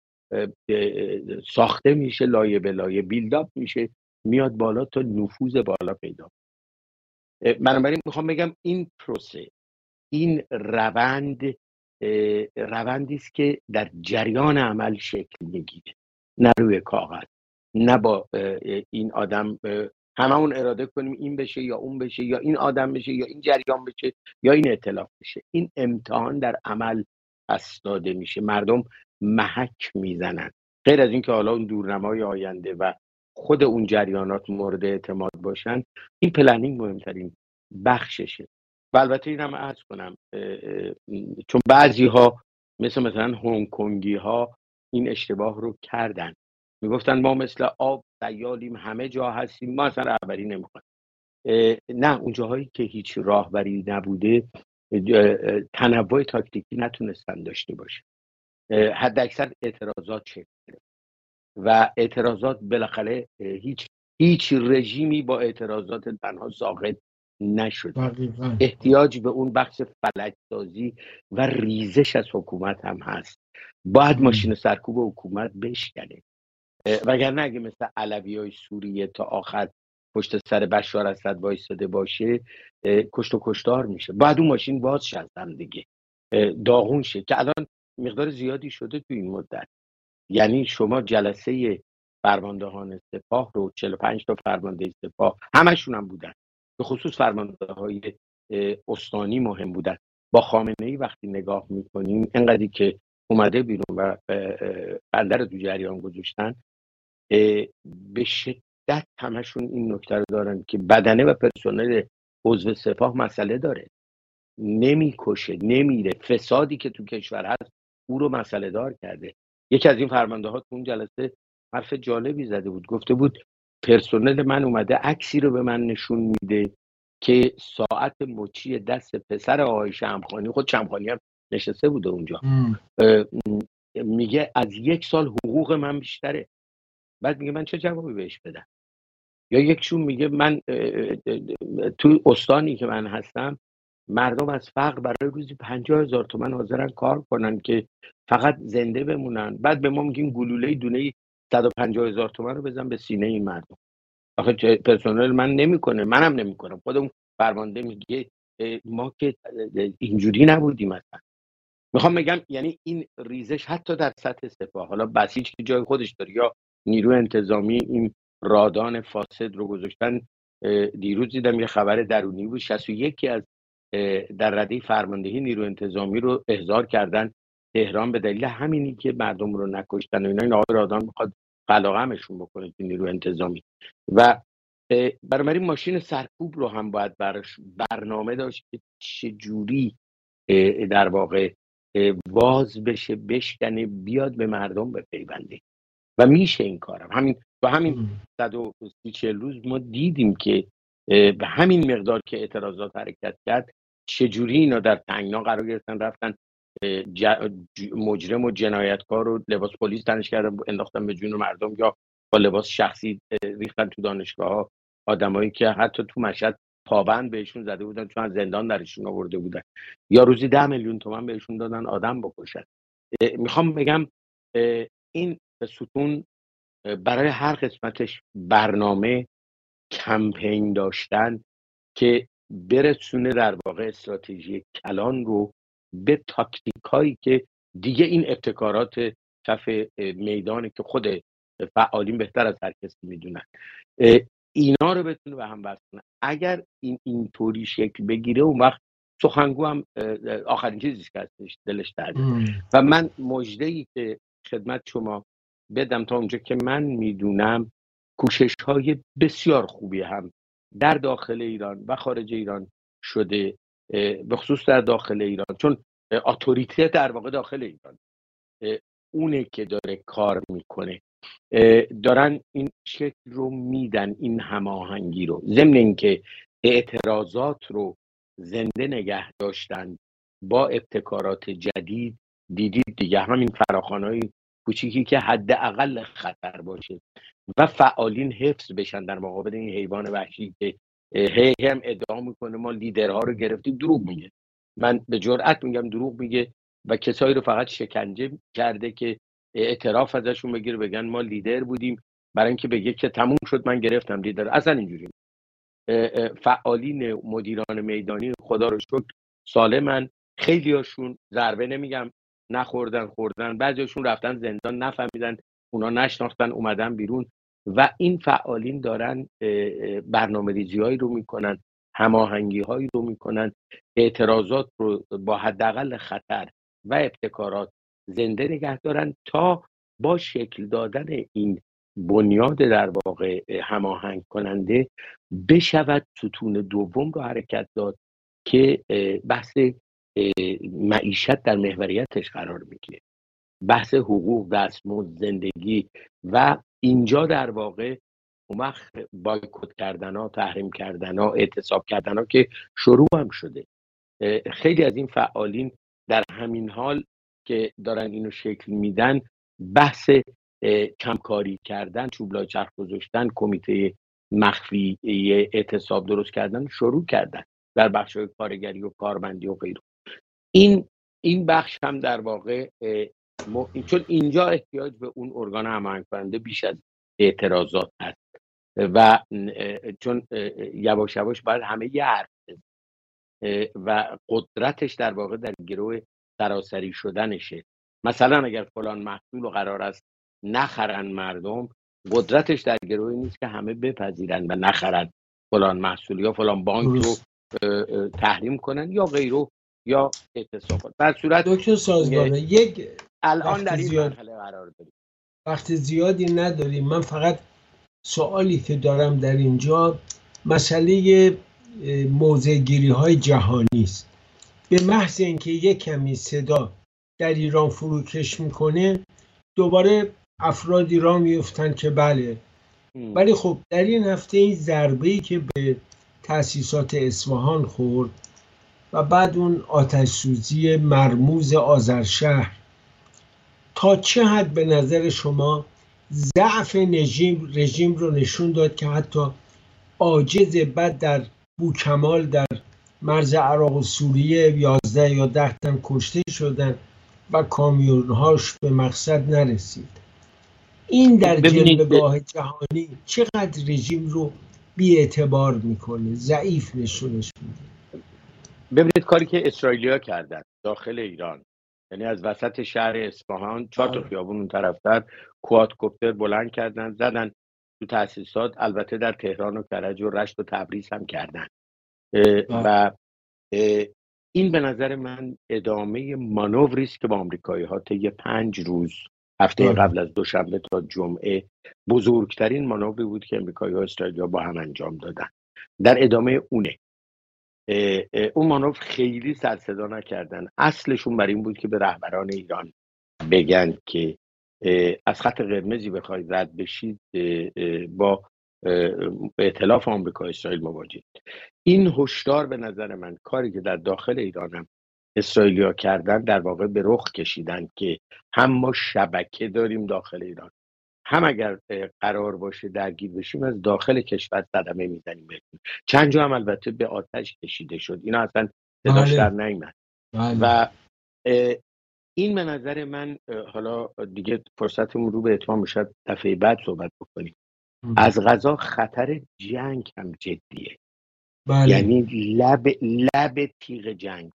ساخته میشه، لایه به لایه بیلداپ میشه، میاد بالا تا نفوذ بالا پیدا. بنابراین میخوام بگم این پروسه، این روند روندی است که در جریان عمل شکل میگیره، نه روی کاغذ، نه با این آدم هممون اراده کنیم این بشه یا اون بشه یا این آدم بشه یا این جریان بشه یا این ائتلاف بشه. این امتحان در عمل پس داده میشه، مردم محک میزنن. غیر از این که حالا اون دورنمای آینده و خود اون جریانات مورد اعتماد باشن، این پلنینگ مهمترین بخششه. و البته این هم عرض کنم چون بعضی ها مثل مثلا هنگ کنگی ها این اشتباه رو کردن، میگفتن ما مثل آب سیالیم، همه جا هستیم، ما اصلا رهبری نمیکنیم. نه، اون جاهایی که هیچ راهبری نبوده تنوع تاکتیکی نتونستن داشته باشه، حد اکثر اعتراضات شکل گرفت و اعتراضات بالاخره هیچ هیچ رژیمی با اعتراضات تنها ساقط نشد. احتیاج به اون بخش فلج‌سازی و ریزش از حکومت هم هست. باید ماشین سرکوب حکومت بشکنه، وگرنه اگه مثل علویای سوریه تا آخر پشت سر بشار اسد وایساده باشه کشت و کشتار میشه. باید اون ماشین باز شه هم دیگه، داغون شه، که الان مقدار زیادی شده تو این مدت. یعنی شما جلسه فرماندهان سپاه رو، چهل و پنج تا فرمانده سپاه همشون هم بودن، به خصوص فرمانده های استانی مهم بودن. با خامنه‌ای وقتی نگاه میکنیم انقدری که اومده بیرون و بنده رو تو جریان گذاشتن، به شدت همشون این نکته رو دارن که بدنه و پرسنل عضو سپاه مسئله داره، نمیکشه، نمیره. فسادی که تو کشور هست او رو مسئله دار کرده. یکی از این فرمانده ها تو اون جلسه حرف جالبی زده بود. گفته بود پرسنل من اومده عکسی رو به من نشون میده که ساعت مچی دست پسر آقای شمخانی، خود شمخانی هم نشسته بوده اونجا، میگه از یک سال حقوق من بیشتره. بعد میگه من چه جوابی بهش بدم؟ یا یکشون میگه من تو استانی که من هستم مردم از فقر برای روزی پنجاه هزار تومن حاضرن کار کنن که فقط زنده بمونن. بعد به ما میگیم گلوله دونه صد و پنجاه هزار تومن رو بزن به سینه این مردم. آخه پرسنل من نمیکنه، منم نمیکنم. خودمون فرمانده میگه ما که اینجوری نبودیم. مثلا میخوام بگم یعنی این ریزش حتی در سطح سپاه، حالا بسیج که جای خودش داره یا نیروی انتظامی این رادان فاسد رو گذاشتن. دیروز دیدم یه خبر درونی بود، شصت و یک از در رده فرماندهی نیروی انتظامی رو احضار کردن تهران به دلیل همینی که مردم رو نکشتن و اینا. این آقای رادان میخواد قلقمشون بکنه که نیروی انتظامی. و برای ماشین سرکوب رو هم باید براش برنامه داشت که چجوری در واقع واز بشه، بشکنه، بیاد به مردم بپیونده. و میشه این کارم. همین تو همین صد و سی روز ما دیدیم که به همین مقدار که اعتراضات حرکت کرد چجوری اینا در تنگنا قرار گرفتن، رفتن مجرم و جنایتکار رو لباس پلیس تنش کردن انداختن به جون مردم، یا با لباس شخصی ریختن تو دانشگاه ها آدمایی که حتی تو مشهد پابند بهشون زده بودن چون از زندان درشون آورده بودن، یا روزی ده میلیون تومان بهشون دادن آدم بکشن. میخوام بگم این ستون برای هر قسمتش برنامه، کمپین داشتن که برسونه در واقع استراتژی کلان رو به تاکتیک هایی که دیگه این ابتکارات کف میدانی که خود فعالین بهتر از هر کسی میدونن، اینا رو بتونه به هم وصل کنه. اگر این اینطوری شکل بگیره اون وقت سخنگو هم آخرین چیزی که هستش دلش درده. و من مژده‌ای که خدمت شما بدم تا اونجا که من میدونم کوشش های بسیار خوبی هم در داخل ایران و خارج ایران شده، به خصوص در داخل ایران، چون اتوریته در واقع داخل ایران اونه که داره کار میکنه، دارن این شکل رو میدن، این هماهنگی رو، ضمن اینکه اعتراضات رو زنده نگه داشتن با ابتکارات جدید. دیدید دیگه همین فراخوان‌های کوچیکی که حداقل خطر باشه و فعالین حفظ بشن در مقابل این حیوان وحشی که هی هم ادعا میکنه ما لیدرها رو گرفتیم. دروغ میگه، من به جرئت میگم دروغ میگه و کسایی رو فقط شکنجه کرده که اعتراف ازشون بگیره بگن ما لیدر بودیم، برای اینکه بگه که تموم شد من گرفتم لیدر. اصلا اینجوری فعالین مدیران میدانی خدا رو شکر سالمن، خیلی هاشون ضربه نمیگم نخوردن، خوردن، بعضیشون رفتن زندان نفهمیدن، اونا نشناختن اومدن بیرون. و این فعالین دارن برنامه ریزی هایی رو میکنن، هماهنگی هایی رو میکنن، اعتراضات رو با حداقل خطر و ابتکارات زنده نگه دارن تا با شکل دادن این بنیاد در واقع هماهنگ کننده بشود ستون دوم رو حرکت داد که بحث معیشت در محوریتش قرار میگیره، بحث حقوق، دستمزد، زندگی. و اینجا در واقع اون وقت بایکوت کردن ها، تحریم کردن ها، اعتصاب کردن ها که شروع هم شده. خیلی از این فعالین در همین حال که دارن اینو شکل میدن بحث کمکاری کردن، چوبلای چرخ گذاشتن، کمیته مخفی اعتصاب درست کردن شروع کردن در بخش‌های کارگری و کارمندی و غیره. این این بخش هم در واقع م... چون اینجا احتیاج به اون ارگان هماهنگ کننده بیش از اعتراضات هست و چون یواش یواش باید همه یه حرف و قدرتش در واقع در گروه سراسری شدنشه. مثلا اگر فلان محصول رو قرار است نخرن مردم، قدرتش در گروهی نیست که همه بپذیرن و نخرن فلان محصول یا فلان بانک رو تحریم کنن یا غیره یا اعتصابات. در صورت دکتر سازگاره یک الان در این مرحله قرار داریم، وقت زیادی نداریم. من فقط سوالی که دارم در اینجا مسئله موضع‌گیری های جهانی است. به محض اینکه یک کمی صدا در ایران فروکش میکنه دوباره افرادی را میفتن که بله. ولی خب در این هفته این ضربه‌ای که به تأسیسات اصفهان خورد و بعد اون آتش سوزی مرموز آذرشهر، تا چه حد به نظر شما ضعف رژیم رژیم رو نشون داد که حتی عاجز، بعد در بوکمال در مرز عراق و سوریه یازده یا ده تن کشته شدن و کامیونهاش به مقصد نرسید. این در جلوه‌گاه جهانی چقدر رژیم رو بی‌اعتبار میکنه، ضعیف نشونش میده. ببینید کاری که اسرائیلیا کردن داخل ایران، یعنی از وسط شهر اصفهان چهار تا خیابون اون طرفتر کوادکوپتر بلند کردن زدن تو تأسیسات، البته در تهران و کرج و رشت و تبریز هم کردن و این به نظر من ادامه مانوری است که با آمریکایی‌ها طی پنج روز هفته قبل از دوشنبه تا جمعه بزرگترین مانوری بود که آمریکایی‌ها و اسرائیلیا با هم انجام دادن. در ادامه اونه اه اه اون مانور خیلی سر صدا نکردن. اصلشون بر این بود که به رهبران ایران بگن که از خط قرمزی بخواید رد بشید با ائتلاف آمریکا اسرائیل مواجهید. این هشدار به نظر من کاری که در داخل ایران هم اسرائیلیا کردن در واقع به رخ کشیدن که هم ما شبکه داریم داخل ایران، هم اگر قرار باشه درگیر بشیم از داخل کشور صدمه میزنیم. چند جا هم البته به آتش کشیده شد، اینا اصلا صداش در نیامد و این به نظر من، حالا دیگه فرصتمون رو به اتمام میشه، دفعه بعد صحبت بکنیم. از غذا خطر جنگ هم جدیه. بله. یعنی لب لب تیغ جنگ.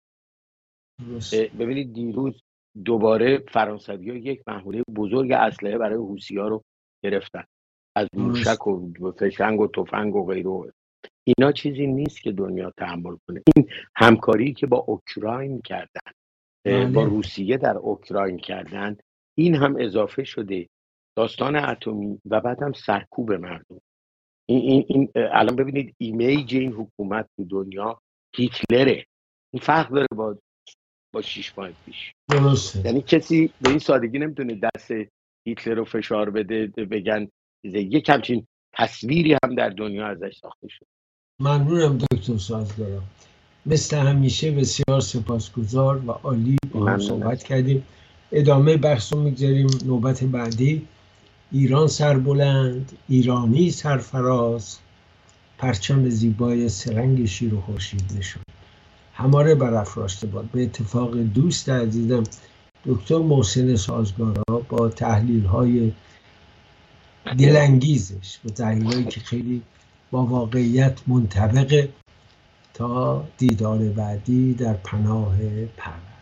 ببینید دیروز دوباره فرانسوی‌ها یک محموله بزرگ اسلحه برای حوثی‌ها رو گرفتن، از موشک و فشنگ و تفنگ و غیره. اینا چیزی نیست که دنیا تحمل کنه. این همکاری که با اوکراین کردن، بله. با روسیه در اوکراین کردن، این هم اضافه شده داستان اتمی و بعد هم سرکوب مردم. این این این الان ببینید ایمیج این حکومت تو دنیا هیتلره. این فرق داره با با شش ماه پیش. درسته. یعنی کسی به این سادگی نمیتونه دست هیتلر رو فشار بده بگن یک همچین تصویری هم در دنیا ازش ساخته شد. ممنونم دکتر سازگارا، مثل همیشه بسیار سپاسگزار و عالی با هم صحبت کردیم. ادامه بحث رو میگذاریم نوبت بعدی. ایران سربلند، ایرانی سرفراز، پرچم زیبای سرنگ شیر و خورشید نشان هماره برافراشته باد. به اتفاق دوست عزیزم دکتر محسن سازگارا با تحلیل های دلانگیزش، با تحلیل هایی که خیلی با واقعیت منطبقه. تا دیدار بعدی در پناه پرورد.